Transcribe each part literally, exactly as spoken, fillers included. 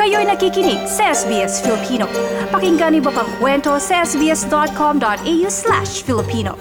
Kayo'y nakikinig sa S B S Filipino. Pakinggan niyo pa ang kwento sa sbs.com.au slash Filipino.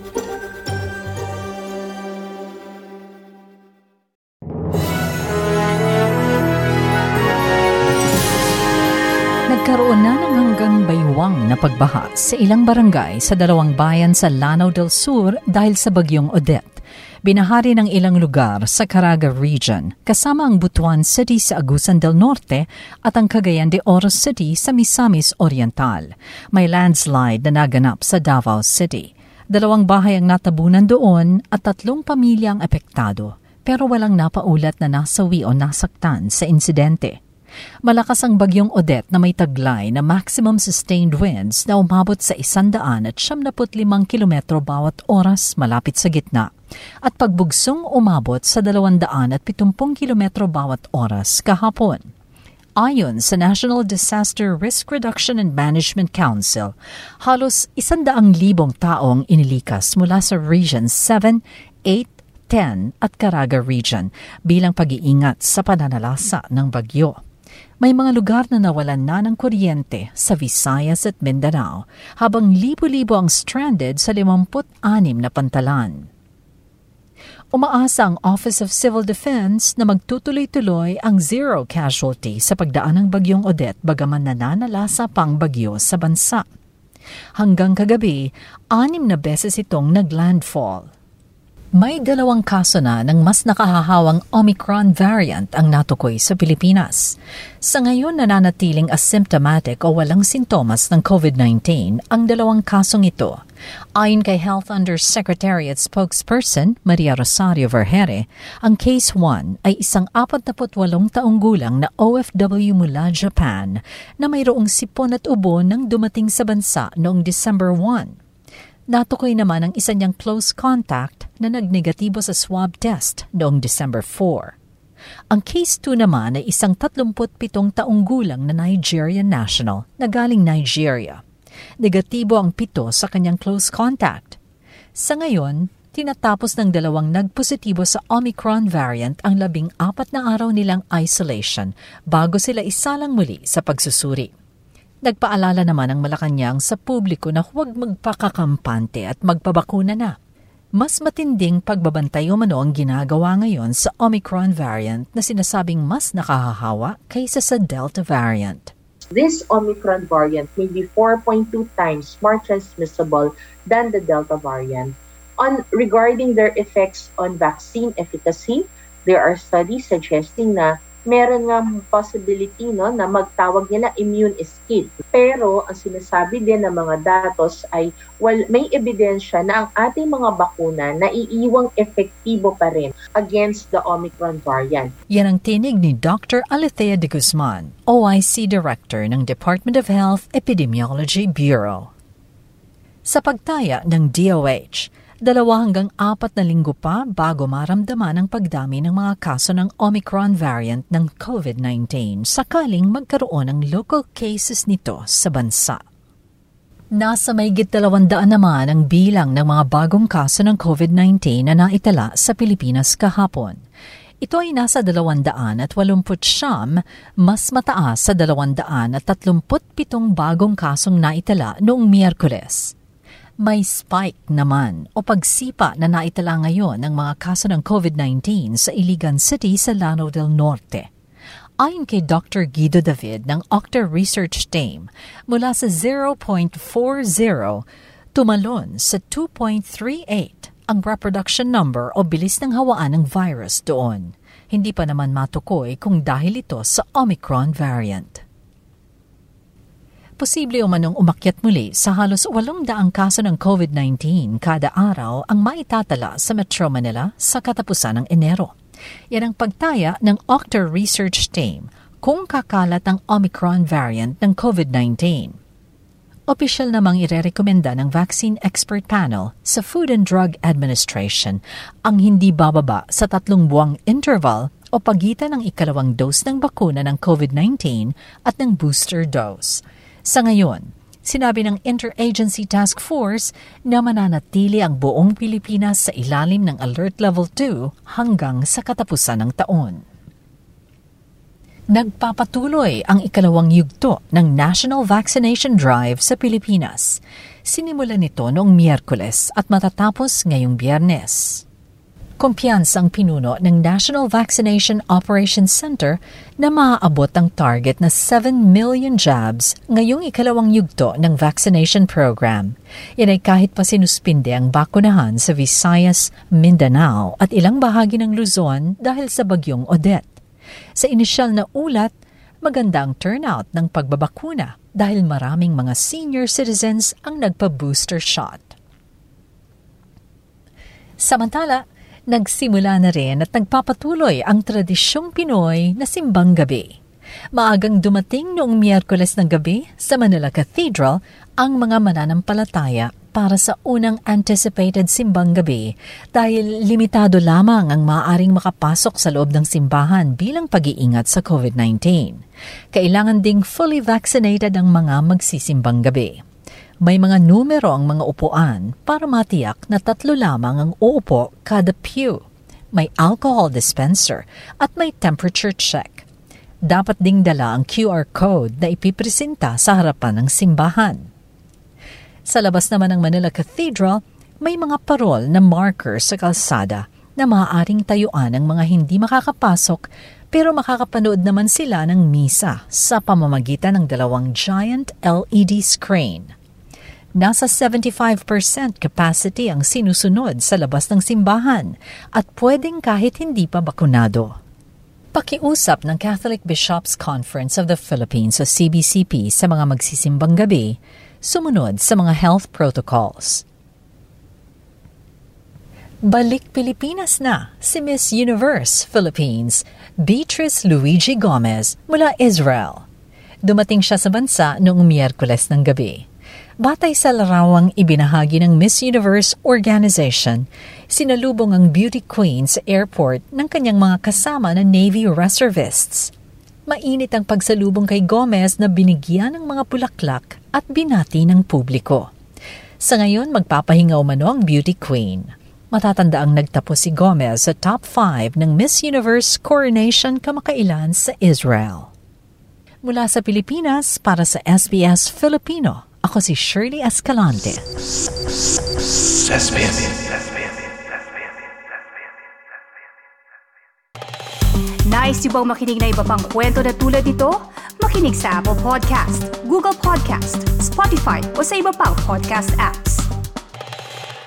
Nagkaroon na ng hanggang baywang na pagbaha sa ilang barangay sa dalawang bayan sa Lanao del Sur dahil sa bagyong Odette. Binahari ng ilang lugar sa Caraga Region, kasama ang Butuan City sa Agusan del Norte at ang Cagayan de Oro City sa Misamis Oriental. May landslide na naganap sa Davao City. Dalawang bahay ang natabunan doon at tatlong pamilya ang apektado, pero walang napaulat na nasawi o nasaktan sa insidente. Malakas ang bagyong Odette na may taglay na maximum sustained winds na umabot sa isandaan at siyam na limang kilometro bawat oras malapit sa gitna at pagbugsong umabot sa dalawandaan at pitumpung kilometro bawat oras kahapon. Ayon sa National Disaster Risk Reduction and Management Council, halos isandaang libong taong inilikas mula sa Region seven, eight, ten at Caraga Region bilang pag-iingat sa pananalasa ng bagyo. May mga lugar na nawalan na ng kuryente sa Visayas at Mindanao, habang libo-libo ang stranded sa limampu't anim na pantalan. Umaasa ang Office of Civil Defense na magtutuloy-tuloy ang zero casualty sa pagdaan ng bagyong Odette bagaman nananalasa pang bagyo sa bansa. Hanggang kagabi, anim na beses itong naglandfall. May dalawang kaso na ng mas nakahahawang Omicron variant ang natukoy sa Pilipinas. Sa ngayon nananatiling asymptomatic o walang sintomas ng COVID nineteen ang dalawang kasong ito. Ayon kay Health Undersecretariat spokesperson Maria Rosario Vergere, ang case one ay isang apat na walong taong gulang na O F W mula Japan na mayroong sipon at ubo nang dumating sa bansa noong December first. Natukoy naman ang isa niyang close contact na nagnegatibo sa swab test noong December fourth. Ang case two naman ay isang tatlumput pitong taong gulang na Nigerian national na galing Nigeria. Negatibo ang pito sa kanyang close contact. Sa ngayon, tinatapos ng dalawang nagpositibo sa Omicron variant ang labing apat na araw nilang isolation bago sila isalang muli sa pagsusuri. Nagpaalala naman ang Malacanang sa publiko na huwag magpakakampante at magpabakuna na. Mas matinding pagbabantay umano ang ginagawa ngayon sa Omicron variant na sinasabing mas nakahahawa kaysa sa Delta variant. This Omicron variant may be four point two times more transmissible than the Delta variant. On regarding their effects on vaccine efficacy, there are studies suggesting na meron nga possibility no, na magtawag nila immune escape. Pero ang sinasabi din ng mga datos ay well, may ebidensya na ang ating mga bakuna na iiwang epektibo pa rin against the Omicron variant. Yan ang tinig ni Doctor Alethea de Guzman, O I C Director ng Department of Health Epidemiology Bureau. Sa pagtaya ng D O H, dalawa hanggang apat na linggo pa bago maramdaman ang pagdami ng mga kaso ng Omicron variant ng COVID nineteen sakaling magkaroon ng local cases nito sa bansa. Nasa mahigit dalawandaan naman ang bilang ng mga bagong kaso ng COVID nineteen na naitala sa Pilipinas kahapon. Ito ay nasa dalawandaan at walumput siyam, mas mataas sa dalawandaan at tatlumput pitong bagong kasong naitala noong Miyerkules. May spike naman o pagsipa na naitala ngayon ng mga kaso ng COVID nineteen sa Iligan City sa Lanao del Norte. Ayon kay Doctor Guido David ng Octa Research Team, mula sa zero point four zero tumalon sa two point three eight ang reproduction number o bilis ng hawaan ng virus doon. Hindi pa naman matukoy kung dahil ito sa Omicron variant. Posible umanong umakyat muli sa halos walong daang kaso ng COVID nineteen kada araw ang maitatala sa Metro Manila sa katapusan ng Enero. Yan ang pagtaya ng Octa Research Team kung kakalat ang Omicron variant ng COVID nineteen. Opisyal namang irerekomenda ng Vaccine Expert Panel sa Food and Drug Administration ang hindi bababa sa tatlong buwang interval o pagitan ng ikalawang dose ng bakuna ng COVID nineteen at ng booster dose. Sa ngayon, sinabi ng Interagency Task Force na mananatili ang buong Pilipinas sa ilalim ng Alert Level two hanggang sa katapusan ng taon. Nagpapatuloy ang ikalawang yugto ng National Vaccination Drive sa Pilipinas. Sinimulan nito noong Miyerkules at matatapos ngayong Biyernes. Kumpiyansa ang pinuno ng National Vaccination Operations Center na maaabot ang target na seven million jabs ngayong ikalawang yugto ng vaccination program. Yan ay kahit pa sinuspinde ang bakunahan sa Visayas, Mindanao at ilang bahagi ng Luzon dahil sa bagyong Odette. Sa inisyal na ulat, maganda ang turnout ng pagbabakuna dahil maraming mga senior citizens ang nagpa-booster shot. Samantala, nagsimula na rin at nagpapatuloy ang tradisyong Pinoy na simbang gabi. Maagang dumating noong Miyerkules ng gabi sa Manila Cathedral ang mga mananampalataya para sa unang anticipated simbang gabi dahil limitado lamang ang maaaring makapasok sa loob ng simbahan bilang pag-iingat sa COVID nineteen. Kailangan ding fully vaccinated ang mga magsisimbang gabi. May mga numero ang mga upuan para matiyak na tatlo lamang ang uupo kada pew. May alcohol dispenser at may temperature check. Dapat ding dala ang Q R code na ipipresenta sa harapan ng simbahan. Sa labas naman ng Manila Cathedral, may mga parol na marker sa kalsada na maaaring tayuan ng mga hindi makakapasok pero makakapanood naman sila ng misa sa pamamagitan ng dalawang giant L E D screen. Nasa seventy-five percent capacity ang sinusunod sa labas ng simbahan at pwedeng kahit hindi pa bakunado. Pakiusap ng Catholic Bishops Conference of the Philippines o C B C P sa mga magsisimbang gabi, sumunod sa mga health protocols. Balik Pilipinas na si Miss Universe Philippines, Beatrice Luigi Gomez mula Israel. Dumating siya sa bansa noong Miyerkules ng gabi. Batay sa larawang ibinahagi ng Miss Universe Organization, sinalubong ang beauty queen sa airport ng kanyang mga kasama na Navy reservists. Mainit ang pagsalubong kay Gomez na binigyan ng mga bulaklak at binati ng publiko. Sa ngayon, magpapahinga umano ang beauty queen. Matatanda ang nagtapos si Gomez sa top five ng Miss Universe Coronation kamakailan sa Israel. Mula sa Pilipinas, para sa S B S Filipino, ako si Shirley Escalante. Nice yung bang makinig na iba pang kwento na tulad ito? Makinig sa Apple Podcast, Google Podcast, Spotify o sa iba pang podcast apps.